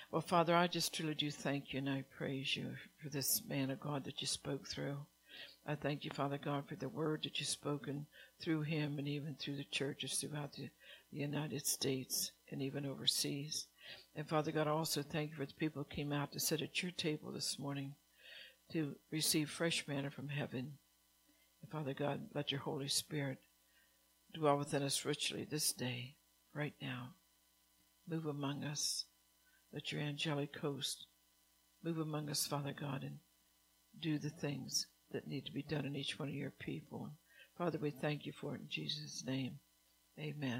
Well, Father, I just truly do thank you and I praise you for this man of God that you spoke through. I thank you, Father God, for the word that you've spoken through him and even through the churches throughout the United States and even overseas. And Father God, I also thank you for the people who came out to sit at your table this morning to receive fresh manna from heaven. And Father God, let your Holy Spirit dwell within us richly this day, right now. Move among us. Let your angelic host move among us, Father God, and do the things that need to be done in each one of your people. Father, we thank you for it in Jesus' name. Amen.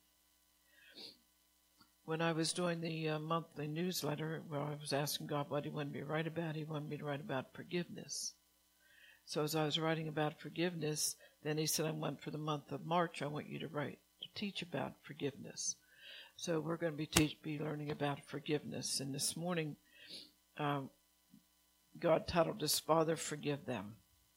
When I was doing the monthly newsletter, well, I was asking God what he wanted me to write about. He wanted me to write about forgiveness. So as I was writing about forgiveness, then he said, I want for the month of March, I want you to teach about forgiveness. So we're going to be learning about forgiveness. And this morning, God titled us, Father, Forgive Them.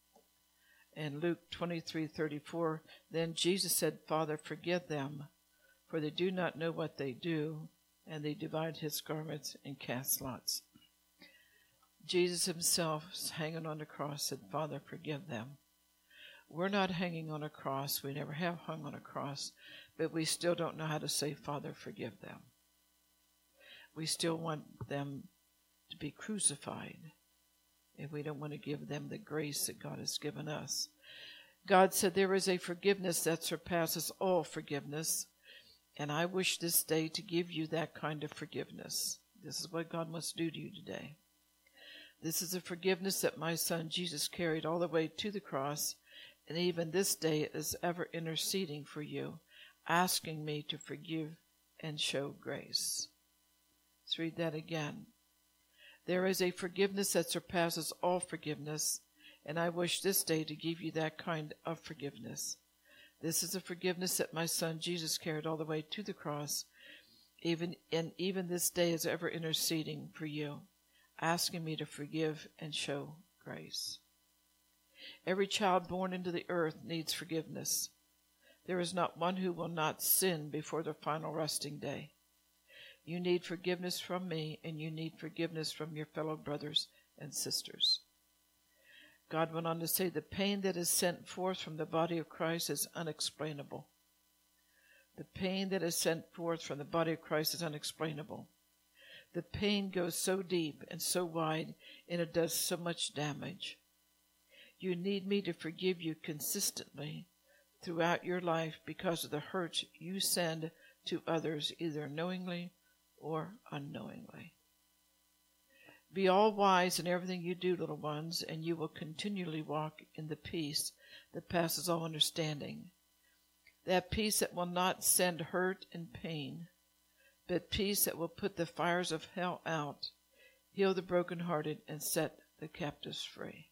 And Luke 23:34, then Jesus said, Father, forgive them, for they do not know what they do. And they divided his garments and cast lots. Jesus himself, hanging on the cross, said, Father, forgive them. We're not hanging on a cross. We never have hung on a cross. But we still don't know how to say, Father, forgive them. We still want them to be crucified. And we don't want to give them the grace that God has given us. God said there is a forgiveness that surpasses all forgiveness. And I wish this day to give you that kind of forgiveness. This is what God wants to do to you today. This is a forgiveness that my son Jesus carried all the way to the cross. And even this day is ever interceding for you, asking me to forgive and show grace. Let's read that again. There is a forgiveness that surpasses all forgiveness, and I wish this day to give you that kind of forgiveness. This is a forgiveness that my son Jesus carried all the way to the cross, even this day is ever interceding for you, asking me to forgive and show grace. Every child born into the earth needs forgiveness. There is not one who will not sin before the final resting day. You need forgiveness from me, and you need forgiveness from your fellow brothers and sisters. God went on to say, the pain that is sent forth from the body of Christ is unexplainable. The pain that is sent forth from the body of Christ is unexplainable. The pain goes so deep and so wide, and it does so much damage. You need me to forgive you consistently throughout your life because of the hurts you send to others, either knowingly or unknowingly. Be all wise in everything you do, little ones, and you will continually walk in the peace that passes all understanding. That peace that will not send hurt and pain, but peace that will put the fires of hell out, heal the brokenhearted, and set the captives free.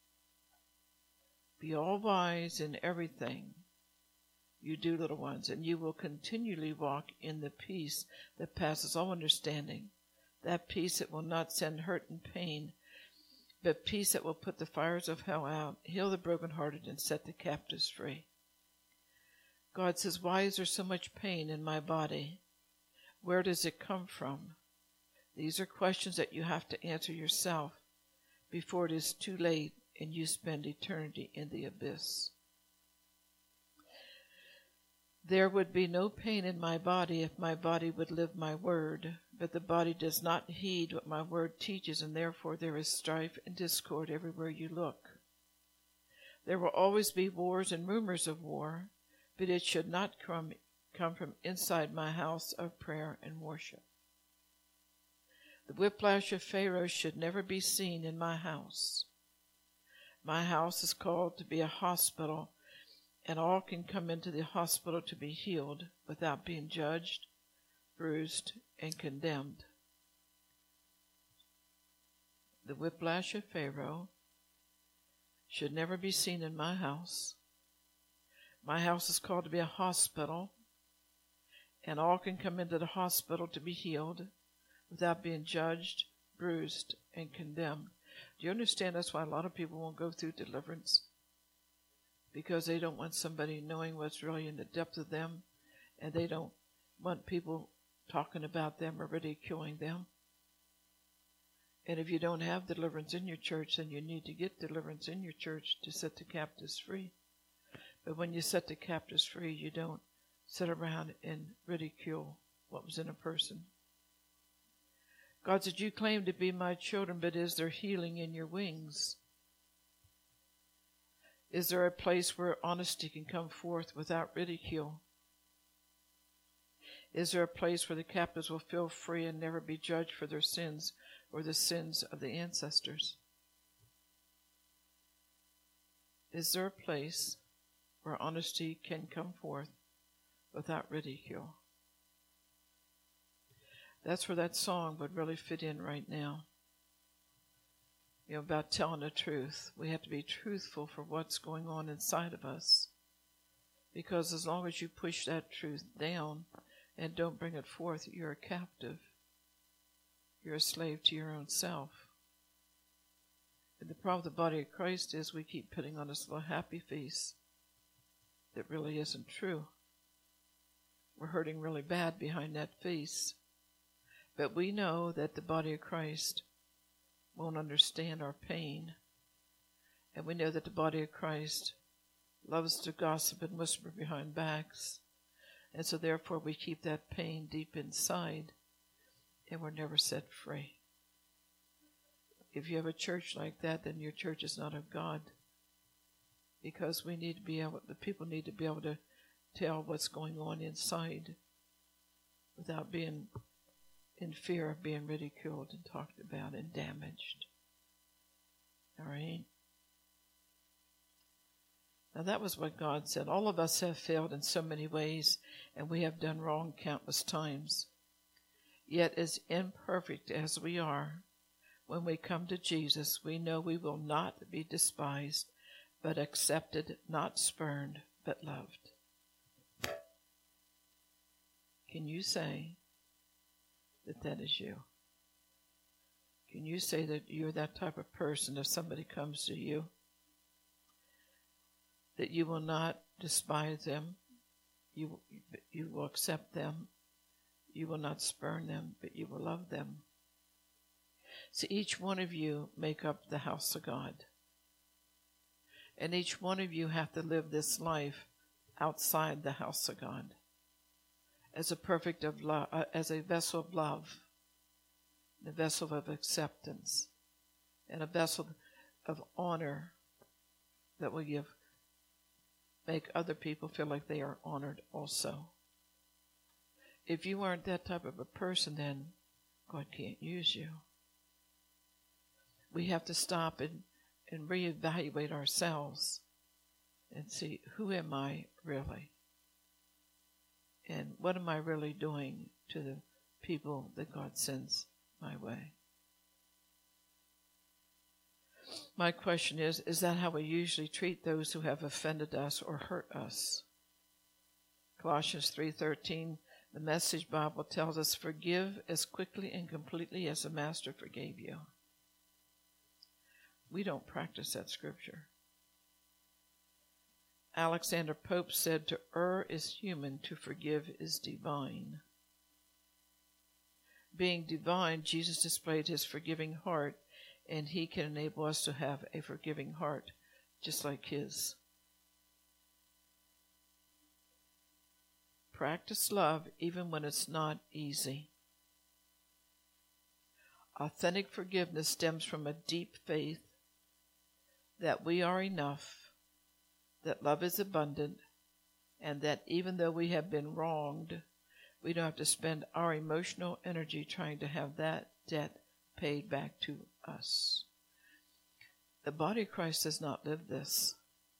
Be all wise in everything you do, little ones, and you will continually walk in the peace that passes all understanding, that peace that will not send hurt and pain, but peace that will put the fires of hell out, heal the brokenhearted, and set the captives free. God says, why is there so much pain in my body? Where does it come from? These are questions that you have to answer yourself before it is too late and you spend eternity in the abyss. There would be no pain in my body if my body would live my word, but the body does not heed what my word teaches, and therefore there is strife and discord everywhere you look. There will always be wars and rumors of war, but it should not come from inside my house of prayer and worship. The whiplash of Pharaoh should never be seen in my house. My house is called to be a hospital, and all can come into the hospital to be healed without being judged, bruised, and condemned. The whiplash of Pharaoh should never be seen in my house. My house is called to be a hospital, and all can come into the hospital to be healed without being judged, bruised, and condemned. Do you understand that's why a lot of people won't go through deliverance? Because they don't want somebody knowing what's really in the depth of them, and they don't want people talking about them or ridiculing them. And if you don't have deliverance in your church, then you need to get deliverance in your church to set the captives free. But when you set the captives free, you don't sit around and ridicule what was in a person. God said, you claim to be my children, but is there healing in your wings? Is there a place where honesty can come forth without ridicule? Is there a place where the captives will feel free and never be judged for their sins or the sins of the ancestors? Is there a place where honesty can come forth without ridicule? That's where that song would really fit in right now. You know, about telling the truth. We have to be truthful for what's going on inside of us. Because as long as you push that truth down and don't bring it forth, you're a captive. You're a slave to your own self. And the problem with the body of Christ is we keep putting on this little happy face that really isn't true. We're hurting really bad behind that face. But we know that the body of Christ won't understand our pain. And we know that the body of Christ loves to gossip and whisper behind backs. And so therefore we keep that pain deep inside and we're never set free. If you have a church like that, then your church is not of God. Because we need to be able, the people need to be able to tell what's going on inside without being in fear of being ridiculed and talked about and damaged. All right? Now that was what God said. All of us have failed in so many ways, and we have done wrong countless times. Yet as imperfect as we are, when we come to Jesus, we know we will not be despised, but accepted, not spurned, but loved. Can you say that that is you? Can you say that you're that type of person if somebody comes to you, that you will not despise them, you will accept them, you will not spurn them, but you will love them? So each one of you make up the house of God. And each one of you have to live this life outside the house of God as a perfect of love, as a vessel of love, a vessel of acceptance, and a vessel of honor that will make other people feel like they are honored also. If you aren't that type of a person, then God can't use you. We have to stop and reevaluate ourselves and see, who am I really? And what am I really doing to the people that God sends my way? My question is that how we usually treat those who have offended us or hurt us? Colossians 3:13, the Message Bible tells us, forgive as quickly and completely as the Master forgave you. We don't practice that scripture. Alexander Pope said, to err is human, to forgive is divine. Being divine, Jesus displayed his forgiving heart, and he can enable us to have a forgiving heart just like his. Practice love even when it's not easy. Authentic forgiveness stems from a deep faith that we are enough, that love is abundant, and that even though we have been wronged, we don't have to spend our emotional energy trying to have that debt paid back to us. The body of Christ does not live this.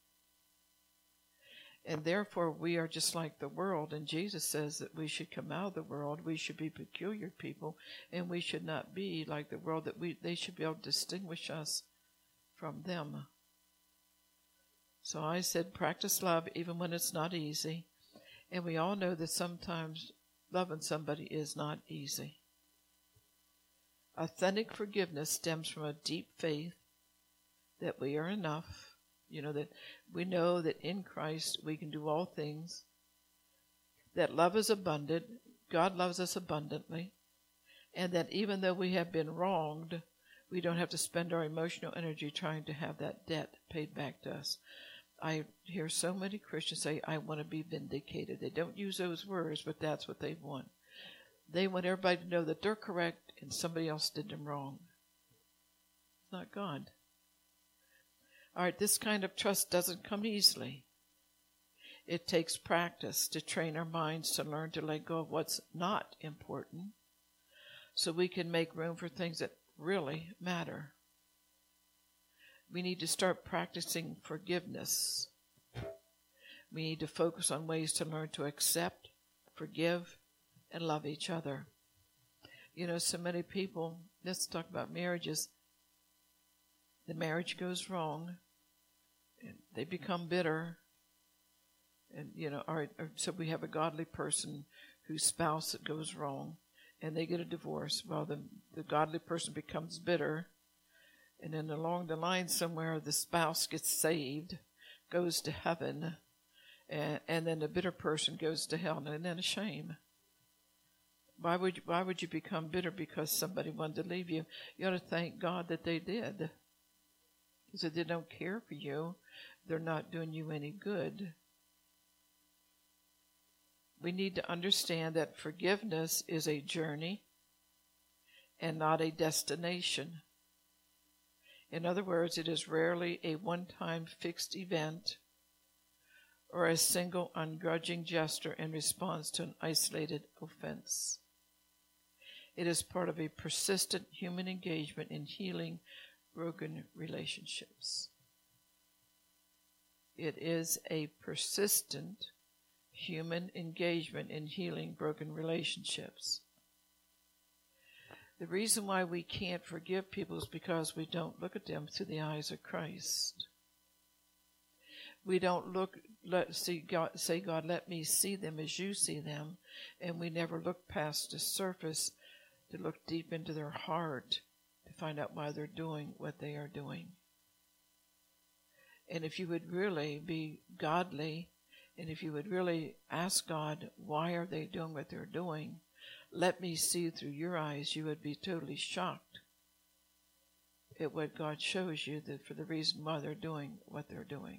And therefore we are just like the world, and Jesus says that we should come out of the world. We should be peculiar people, and we should not be like the world, that they should be able to distinguish us from them. So I said, practice love even when it's not easy. And we all know that sometimes loving somebody is not easy. Authentic forgiveness stems from a deep faith that we are enough. That we know that in Christ we can do all things. That love is abundant. God loves us abundantly. And that even though we have been wronged, We don't have to spend our emotional energy trying to have that debt paid back to us. I hear so many Christians say, I want to be vindicated. They don't use those words, but that's what they want. They want everybody to know that they're correct and somebody else did them wrong. It's not God. All right, this kind of trust doesn't come easily. It takes practice to train our minds to learn to let go of what's not important so we can make room for things that really matter. We need to start practicing forgiveness. We need to focus on ways to learn to accept, forgive, and love each other. You know, so many people, let's talk about marriages. The marriage goes wrong, and they become bitter. And, you know, so we have a godly person whose spouse it goes wrong, and they get a divorce. Well, the godly person becomes bitter, and then along the line somewhere, the spouse gets saved, goes to heaven, and then the bitter person goes to hell. And then a shame. Why would you become bitter because somebody wanted to leave you? You ought to thank God that they did. Because if they don't care for you, they're not doing you any good. We need to understand that forgiveness is a journey and not a destination. In other words, it is rarely a one-time fixed event or a single ungrudging gesture in response to an isolated offense. It is part of a persistent human engagement in healing broken relationships. It is a persistent human engagement in healing broken relationships. The reason why we can't forgive people is because we don't look at them through the eyes of Christ. We don't say, God, let me see them as you see them. And we never look past the surface to look deep into their heart to find out why they're doing what they are doing. And if you would really be godly, and if you would really ask God, why are they doing what they're doing? Let me see through your eyes. You would be totally shocked at what God shows you that for the reason why they're doing what they're doing.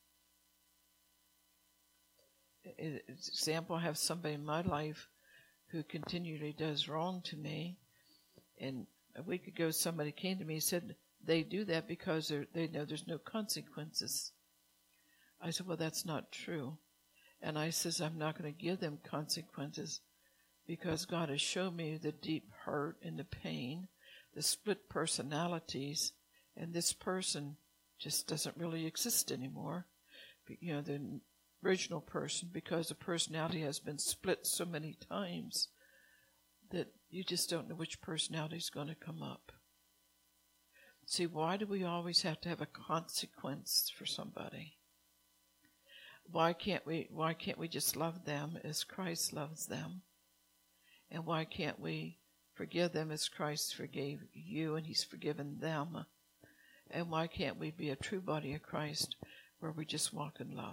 Example, I have somebody in my life who continually does wrong to me. And a week ago, somebody came to me and said, they do that because they know there's no consequences. I said, well, that's not true. And I says, I'm not going to give them consequences because God has shown me the deep hurt and the pain, the split personalities, and this person just doesn't really exist anymore. You know, the original person, because the personality has been split so many times that you just don't know which personality is going to come up. See, why do we always have to have a consequence for somebody? Why can't we just love them as Christ loves them? And why can't we forgive them as Christ forgave you and he's forgiven them? And why can't we be a true body of Christ where we just walk in love?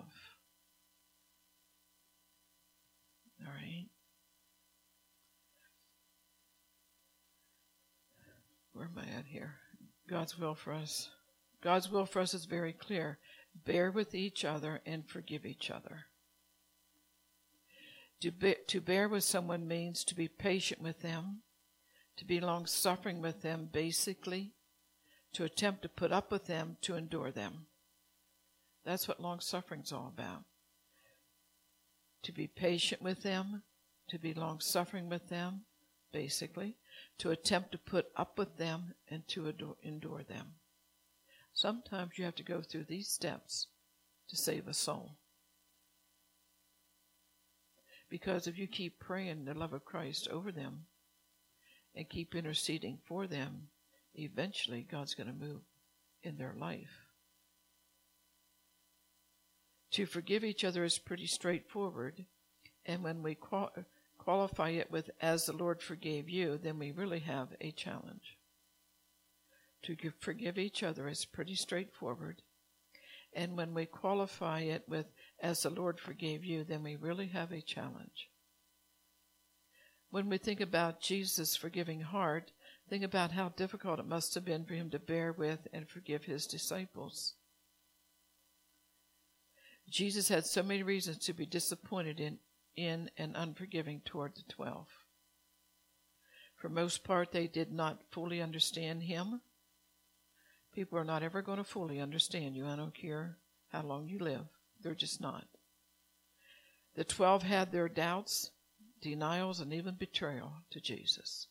All right. Where am I at here? God's will for us. God's will for us is very clear. Bear with each other and forgive each other. To bear with someone means to be patient with them, to be long-suffering with them, basically, to attempt to put up with them, to endure them. That's what long-suffering is all about. To be patient with them, to be long-suffering with them, basically, to attempt to put up with them and to endure them. Sometimes you have to go through these steps to save a soul. Because if you keep praying the love of Christ over them and keep interceding for them, eventually God's going to move in their life. To forgive each other is pretty straightforward, and when we qualify it with "as the Lord forgave you," then we really have a challenge. To forgive each other is pretty straightforward, and when we qualify it with "as the Lord forgave you," then we really have a challenge. When we think about Jesus' forgiving heart, Think about how difficult it must have been for him to bear with and forgive his disciples. Jesus had so many reasons to be disappointed in and unforgiving toward the 12. For most part, they did not fully understand him. People are not ever going to fully understand you. I don't care how long you live. They're just not. The 12 had their doubts, denials, and even betrayal to Jesus.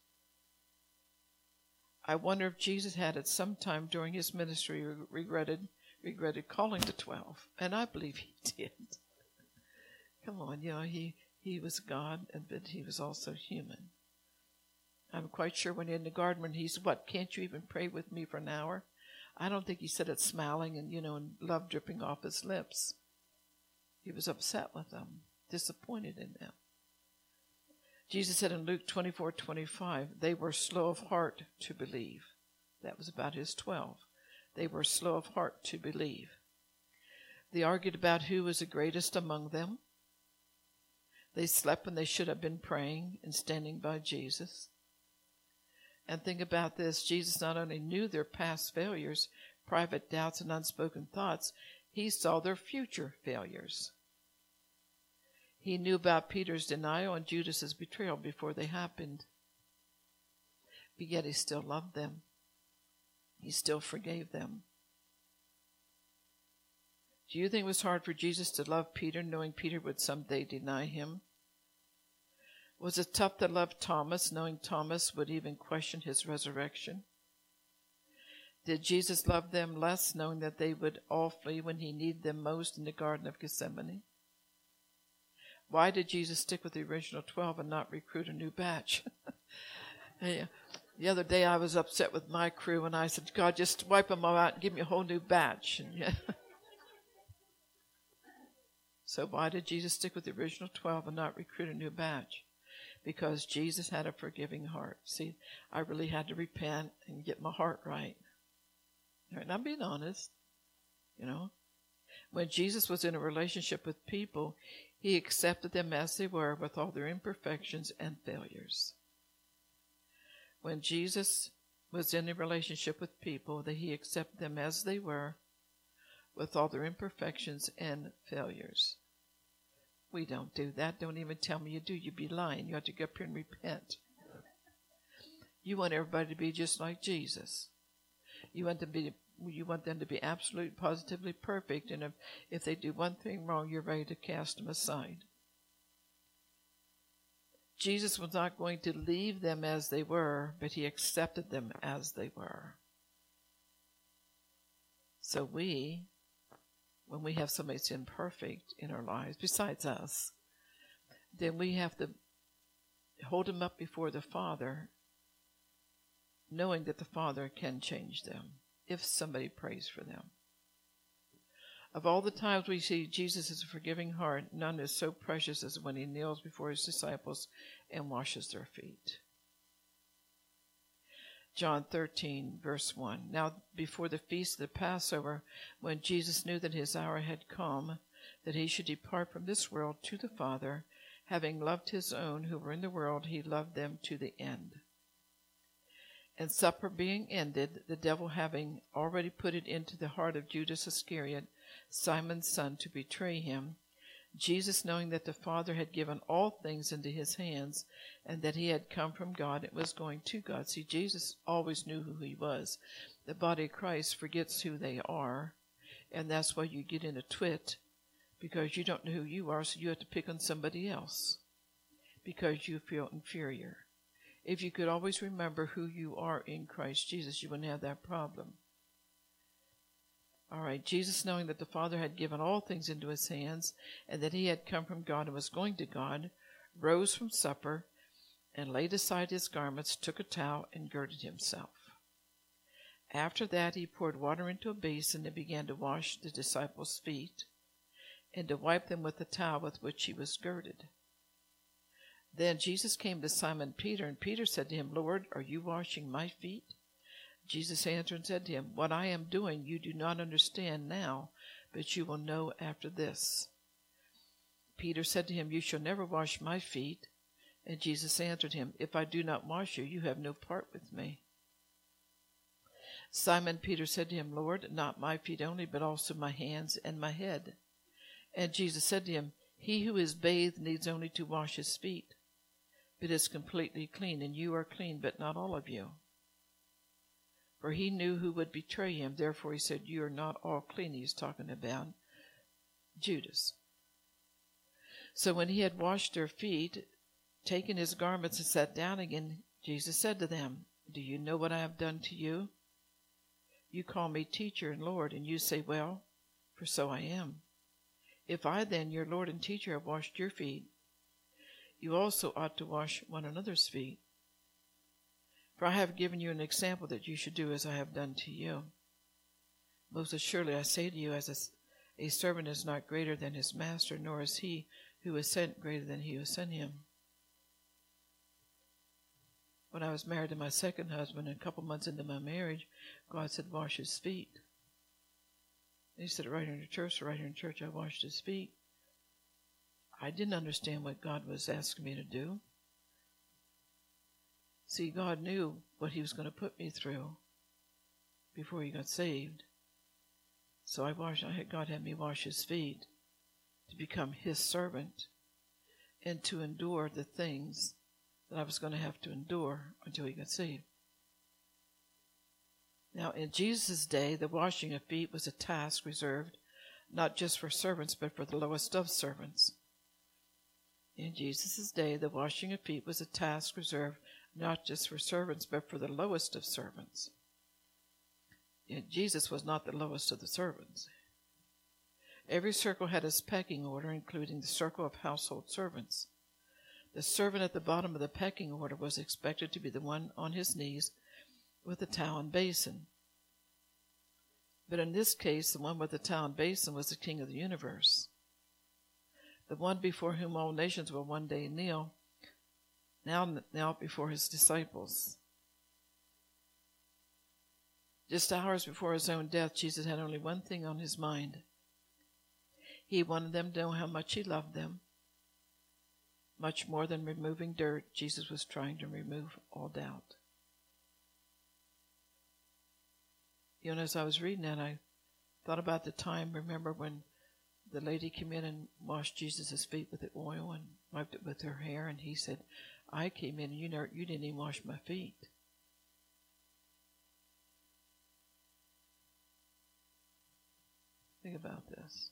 I wonder if Jesus had at some time during his ministry regretted calling the 12. And I believe he did. Come on, he was God, but he was also human. I'm quite sure when in the garden, when he said, can't you even pray with me for an hour? I don't think he said it smiling and, and love dripping off his lips. He was upset with them, disappointed in them. Jesus said in Luke 24:25, they were slow of heart to believe. That was about his 12. They were slow of heart to believe. They argued about who was the greatest among them. They slept when they should have been praying and standing by Jesus. And think about this. Jesus not only knew their past failures, private doubts, and unspoken thoughts, he saw their future failures. He knew about Peter's denial and Judas's betrayal before they happened. But yet he still loved them. He still forgave them. Do you think it was hard for Jesus to love Peter, knowing Peter would someday deny him? Was it tough to love Thomas, knowing Thomas would even question his resurrection? Did Jesus love them less, knowing that they would all flee when he needed them most in the Garden of Gethsemane? Why did Jesus stick with the original 12 and not recruit a new batch? The other day I was upset with my crew and I said, God, just wipe them all out and give me a whole new batch. So why did Jesus stick with the original 12 and not recruit a new batch? Because Jesus had a forgiving heart. See, I really had to repent and get my heart right. And I'm being honest, When Jesus was in a relationship with people, he accepted them as they were with all their imperfections and failures. When Jesus was in a relationship with people, that he accepted them as they were with all their imperfections and failures. We don't do that. Don't even tell me you do. You'd be lying. You have to go up here and repent. You want everybody to be just like Jesus. You want them to be absolutely, positively perfect, and if they do one thing wrong, you're ready to cast them aside. Jesus was not going to leave them as they were, but he accepted them as they were. So when we have somebody that's imperfect in our lives, besides us, then we have to hold them up before the Father, knowing that the Father can change them if somebody prays for them. Of all the times we see Jesus' forgiving heart, none is so precious as when he kneels before his disciples and washes their feet. John 13, verse 1. Now before the feast of the Passover, when Jesus knew that his hour had come, that he should depart from this world to the Father, having loved his own who were in the world, he loved them to the end. And supper being ended, the devil having already put it into the heart of Judas Iscariot, Simon's son, to betray him, Jesus, knowing that the Father had given all things into his hands, and that he had come from God and was going to God. See, Jesus always knew who he was. The body of Christ forgets who they are, and that's why you get in a twit, because you don't know who you are, so you have to pick on somebody else, because you feel inferior. If you could always remember who you are in Christ Jesus, you wouldn't have that problem. All right, Jesus, knowing that the Father had given all things into his hands, and that he had come from God and was going to God, rose from supper, and laid aside his garments, took a towel, and girded himself. After that he poured water into a basin and began to wash the disciples' feet, and to wipe them with the towel with which he was girded. Then Jesus came to Simon Peter, and Peter said to him, Lord, are you washing my feet? Jesus answered and said to him, what I am doing you do not understand now, but you will know after this. Peter said to him, you shall never wash my feet. And Jesus answered him, if I do not wash you, you have no part with me. Simon Peter said to him, Lord, not my feet only, but also my hands and my head. And Jesus said to him, He who is bathed needs only to wash his feet, but is completely clean, and you are clean, but not all of you. For he knew who would betray him. Therefore he said, You are not all clean. He's talking about Judas. So when he had washed their feet, taken his garments and sat down again, Jesus said to them, Do you know what I have done to you? You call me teacher and Lord, and you say, Well, for so I am. If I then, your Lord and teacher, have washed your feet, you also ought to wash one another's feet. For I have given you an example that you should do as I have done to you. Most assuredly I say to you, as a servant is not greater than his master, nor is he who is sent greater than he who sent him. When I was married to my second husband, and a couple months into my marriage, God said, Wash his feet. And he said, right here in the church. So right here in church, I washed his feet. I didn't understand what God was asking me to do. See, God knew what he was going to put me through before he got saved. So God had me wash his feet to become his servant and to endure the things that I was going to have to endure until he got saved. Now, in Jesus' day, the washing of feet was a task reserved not just for servants, but for the lowest of servants. In Jesus' day, the washing of feet was a task reserved not just for servants, but for the lowest of servants. And Jesus was not the lowest of the servants. Every circle had its pecking order, including the circle of household servants. The servant at the bottom of the pecking order was expected to be the one on his knees with the towel and basin. But in this case, the one with the towel and basin was the king of the universe, the one before whom all nations will one day kneel, now before his disciples. Just hours before his own death, Jesus had only one thing on his mind. He wanted them to know how much he loved them. Much more than removing dirt, Jesus was trying to remove all doubt. You know, as I was reading that, I thought about the time, remember when the lady came in and washed Jesus' feet with the oil and wiped it with her hair, and he said, I came in and you didn't even wash my feet. Think about this.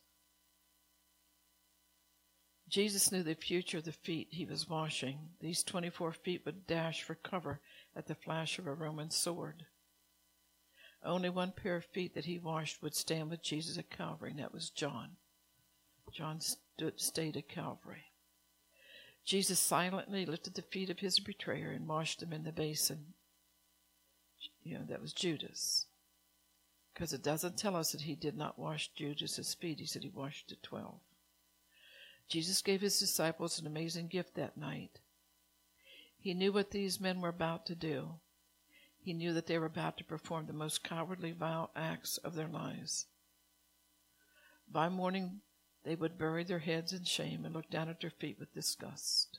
Jesus knew the future of the feet he was washing. These 24 feet would dash for cover at the flash of a Roman sword. Only one pair of feet that he washed would stand with Jesus at Calvary, and that was John. John stayed at Calvary. Jesus silently lifted the feet of his betrayer and washed them in the basin. You know, that was Judas. Because it doesn't tell us that he did not wash Judas's feet. He said he washed the 12. Jesus gave his disciples an amazing gift that night. He knew what these men were about to do. He knew that they were about to perform the most cowardly, vile acts of their lives. By morning, they would bury their heads in shame and look down at their feet with disgust.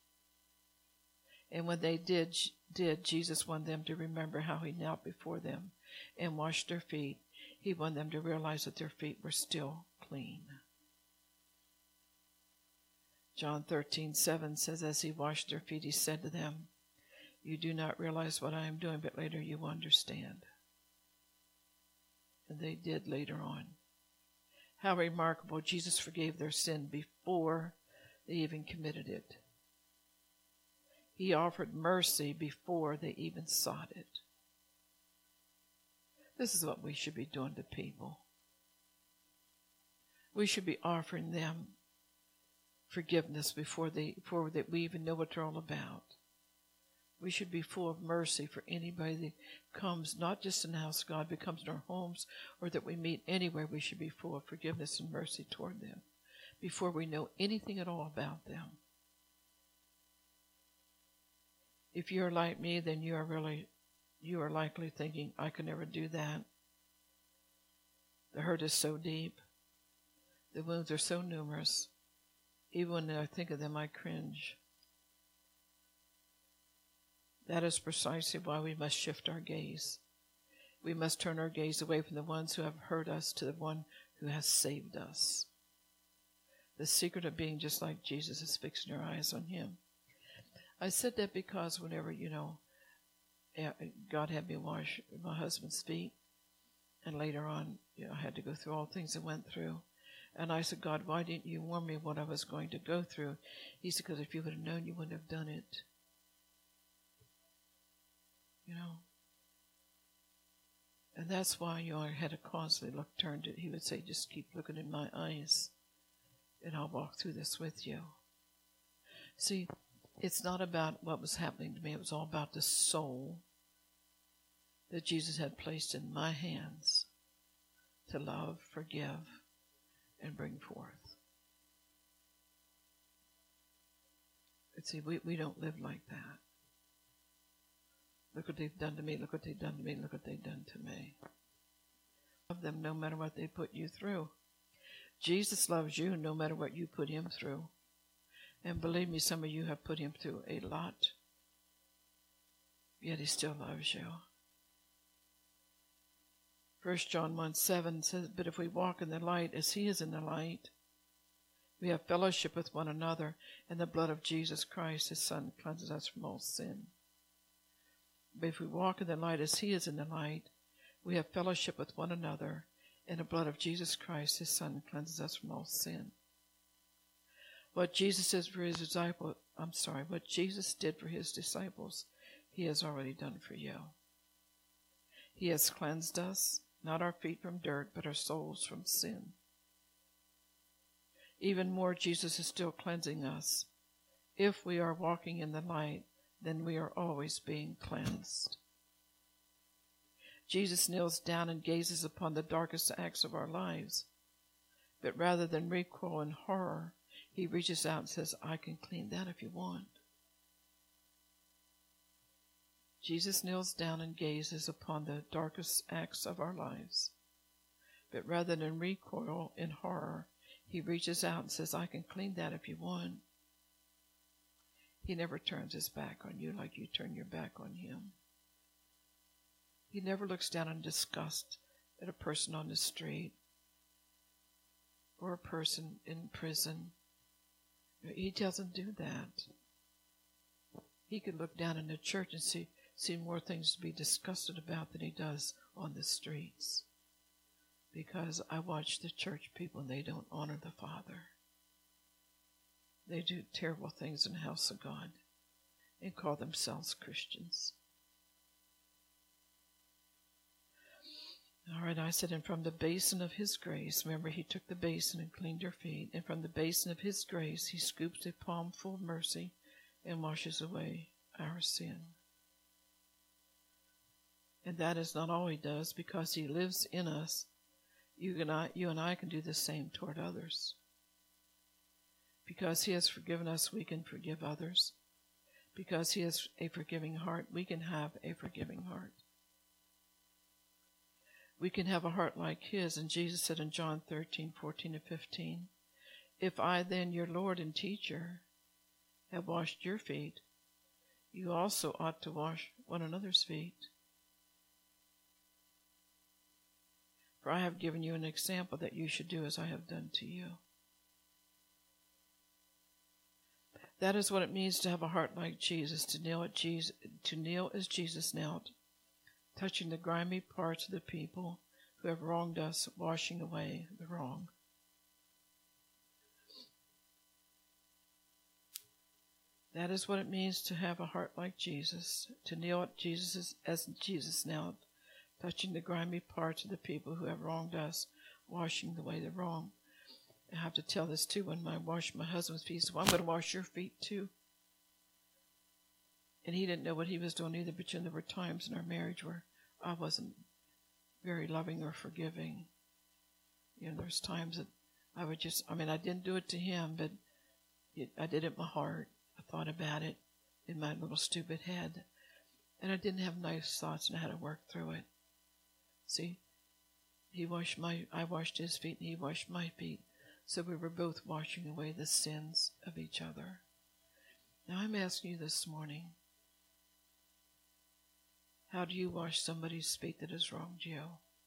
And when they did, Jesus wanted them to remember how he knelt before them and washed their feet. He wanted them to realize that their feet were still clean. John 13:7 says, as he washed their feet, he said to them, you do not realize what I am doing, but later you will understand. And they did later on. How remarkable. Jesus forgave their sin before they even committed it. He offered mercy before they even sought it. This is what we should be doing to people. We should be offering them forgiveness before we even know what they're all about. We should be full of mercy for anybody that comes, not just in the house of God, but comes in our homes or that we meet anywhere. We should be full of forgiveness and mercy toward them before we know anything at all about them. If you're like me, then you are likely thinking, I could never do that. The hurt is so deep. The wounds are so numerous. Even when I think of them, I cringe. That is precisely why we must shift our gaze We must turn our gaze away from the ones who have hurt us to the one who has saved us. The secret of being just like Jesus is fixing your eyes on him. I said that because whenever, God had me wash my husband's feet, and later on, I had to go through all the things I went through. And I said, God, why didn't you warn me what I was going to go through? He said, because if you would have known, you wouldn't have done it. And that's why I had to constantly look turned to. He would say, just keep looking in my eyes, and I'll walk through this with you. See, it's not about what was happening to me. It was all about the soul that Jesus had placed in my hands to love, forgive, and bring forth. But see, we don't live like that. Look what they've done to me, look what they've done to me, look what they've done to me. Love them no matter what they put you through. Jesus loves you no matter what you put him through. And believe me, some of you have put him through a lot. Yet he still loves you. 1 John 1:7 says, but if we walk in the light as he is in the light, we have fellowship with one another, and the blood of Jesus Christ, his Son, cleanses us from all sin. But if we walk in the light as he is in the light, we have fellowship with one another, and the blood of Jesus Christ, his Son, cleanses us from all sin. What Jesus did for his disciples, what Jesus did for his disciples, he has already done for you. He has cleansed us, not our feet from dirt, but our souls from sin. Even more, Jesus is still cleansing us. If we are walking in the light, then we are always being cleansed. Jesus kneels down and gazes upon the darkest acts of our lives. But rather than recoil in horror, he reaches out and says, I can clean that if you want. Jesus kneels down and gazes upon the darkest acts of our lives. But rather than recoil in horror, he reaches out and says, I can clean that if you want. He never turns his back on you like you turn your back on him. He never looks down in disgust at a person on the street or a person in prison. He doesn't do that. He could look down in the church and see more things to be disgusted about than he does on the streets. Because I watch the church people and they don't honor the Father. They do terrible things in the house of God and call themselves Christians. All right, I said, and from the basin of his grace, remember he took the basin and cleaned your feet, and from the basin of his grace he scoops a palm full of mercy and washes away our sin. And that is not all he does, because he lives in us. You and I can do the same toward others. Because he has forgiven us, we can forgive others. Because he has a forgiving heart, we can have a forgiving heart. We can have a heart like his. And Jesus said in John 13:14-15, if I then, your Lord and teacher, have washed your feet, you also ought to wash one another's feet. For I have given you an example that you should do as I have done to you. That is what it means to have a heart like Jesus, to kneel as Jesus knelt, touching the grimy parts of the people who have wronged us, washing away the wrong. That is what it means to have a heart like Jesus, to kneel at Jesus as Jesus knelt, touching the grimy parts of the people who have wronged us, washing away the wrong. I have to tell this too. When I washed my husband's feet, he said, well, I'm going to wash your feet too. And he didn't know what he was doing either, but there were times in our marriage where I wasn't very loving or forgiving. There's times that I would I didn't do it to him, but I did it in my heart. I thought about it in my little stupid head. And I didn't have nice thoughts, and I had to work through it. See, I washed his feet, and he washed my feet. So we were both washing away the sins of each other. Now I'm asking you this morning, How do you wash somebody's feet that has wronged you?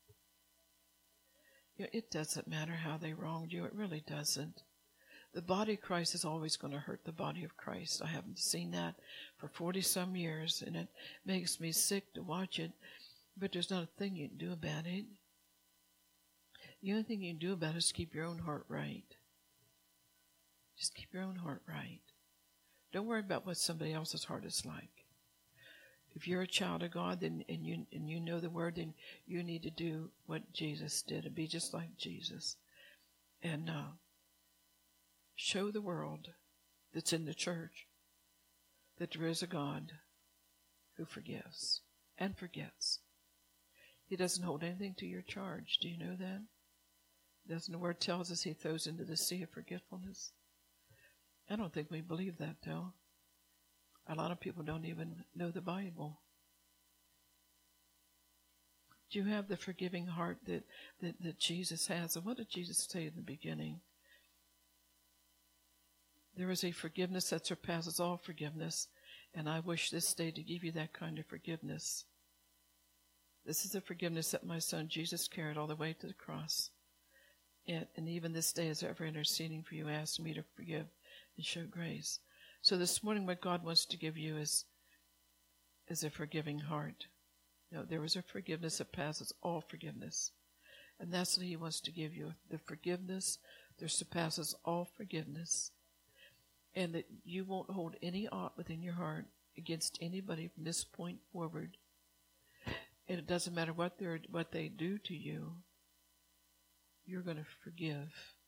It doesn't matter how they wronged you. It really doesn't. The body of Christ is always going to hurt the body of Christ. I haven't seen that for 40-some years, and it makes me sick to watch it. But there's not a thing you can do about it. The only thing you can do about it is keep your own heart right. Just keep your own heart right. Don't worry about what somebody else's heart is like. If you're a child of God, then and you know the Word, then you need to do what Jesus did and be just like Jesus, and show the world that's in the church that there is a God who forgives and forgets. He doesn't hold anything to your charge. Do you know that? Doesn't the Word tells us He throws into the sea of forgetfulness? I don't think we believe that, though. A lot of people don't even know the Bible. Do you have the forgiving heart that Jesus has? And what did Jesus say in the beginning? There is a forgiveness that surpasses all forgiveness, and I wish this day to give you that kind of forgiveness. This is the forgiveness that my son Jesus carried all the way to the cross. And even this day, as ever interceding for you, asking me to forgive and show grace. So this morning, what God wants to give you is a forgiving heart. No, there is a forgiveness that passes all forgiveness. And that's what He wants to give you, the forgiveness that surpasses all forgiveness. And that you won't hold any ought within your heart against anybody from this point forward. And it doesn't matter what they do to you, you're going to forgive.